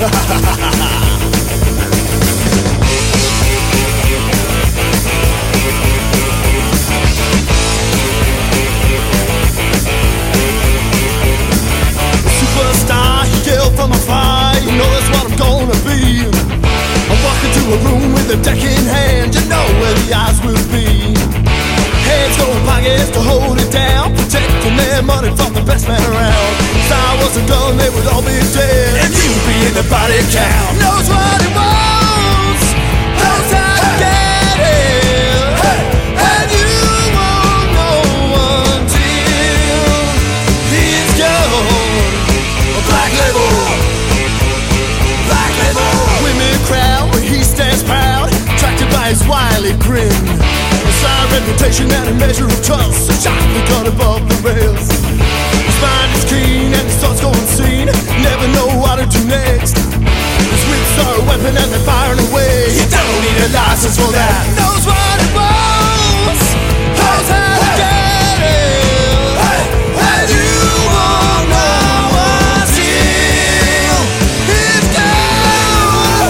Superstar, he yelled from afar, you know that's what I'm gonna be. I'm walking to a room with a deck in hand, you know where the eyes will be. Hands go in pockets to hold it down, protecting their money from the best man around. If I was a gun, they would all be dead, and you'd be in the body count. Knows what he wants, knows how to get it, and you won't know until he's gone. Black label, black label. Women crowd where he stands proud, attracted by his wily grin. Reputation and a measure of trust, a chocolate gun above the rails. His mind is keen and his thoughts go insane, never know what to do next. His wits are a weapon and they're firing away. He don't need a license for that. Knows what he wants, knows how to get it, and you won't know until he's gone.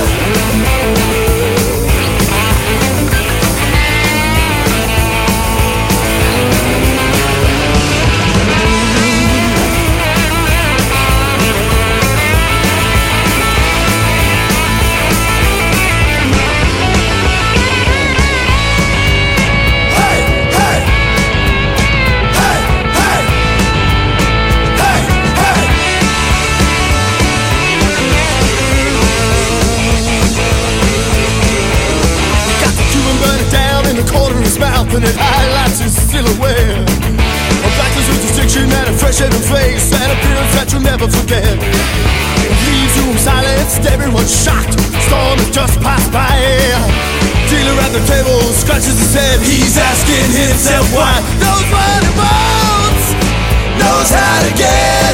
And it highlights his silhouette. A black jurisdiction and a fresh head and face, an appearance that you'll never forget. It leaves you silenced, everyone's shocked. Storm has just passed by. Dealer at the table scratches his head, he's asking himself why. Knows what he wants, knows how to get